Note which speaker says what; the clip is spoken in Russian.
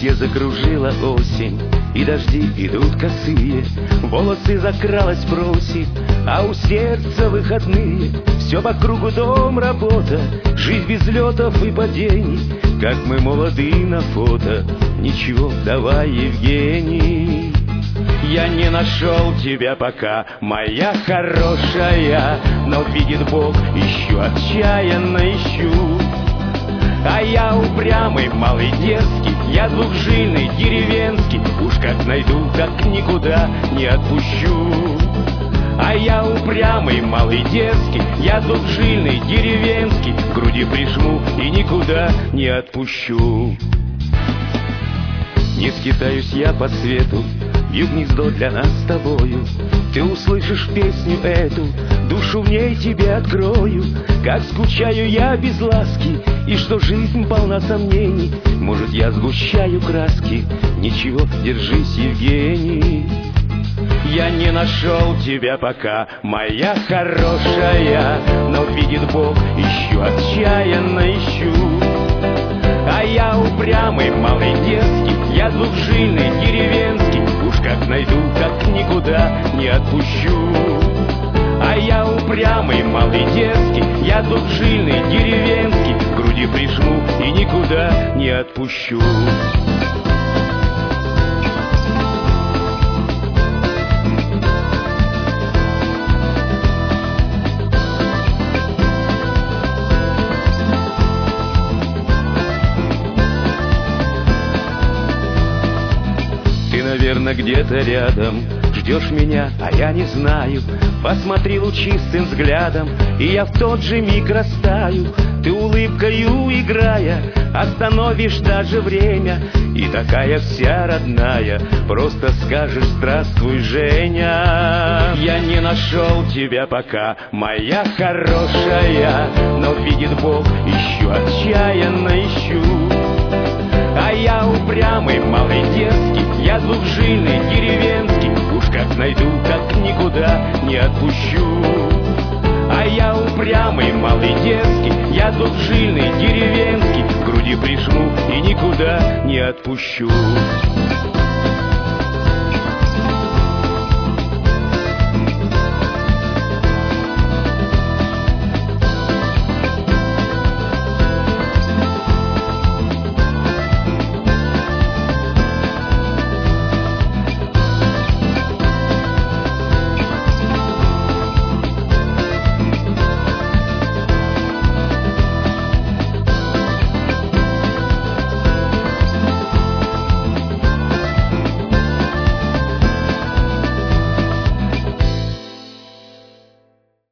Speaker 1: листья закружила осень, и дожди идут косые, волосы закралась просить, а у сердца выходные. Все по кругу дом, работа, жизнь без летов и падений, как мы молоды на фото. Ничего, давай, Евгений. Я не нашел тебя пока, моя хорошая, но видит Бог, ищу, отчаянно ищу. А я упрямый, малый, дерзкий, я двухжильный, деревенский, уж как найду, так никуда не отпущу. А я упрямый, малый, дерзкий, я двухжильный, деревенский, к груди прижму и никуда не отпущу. Не скитаюсь я по свету, бью гнездо для нас с тобою. Ты услышишь песню эту, душу в ней тебе открою. Как скучаю я без ласки, и что жизнь полна сомнений. Может, я сгущаю краски, ничего, держись, Евгений. Я не нашел тебя пока, моя хорошая, но видит Бог, ищу, отчаянно ищу. А я упрямый, малый, дерзкий, я двухжильный, деревенский, уж как найду, так никуда не отпущу. А я упрямый, малый, дерзкий, я двухжильный, деревенский, к груди прижму и никуда не отпущу. Наверно, где-то рядом ждешь меня, а я не знаю. Посмотри лучистым взглядом, и я в тот же миг растаю. Ты улыбкою играя, остановишь даже время, и такая вся родная, просто скажешь: здравствуй, Женя. Я не нашел тебя пока, моя хорошая, но видит Бог, ищу, отчаянно ищу. А я упрямый, малый, дерзкий, я двухжильный, деревенский, уж как найду, так никуда не отпущу. А я упрямый, малый, дерзкий, я двухжильный, деревенский, к груди прижму и никуда не отпущу.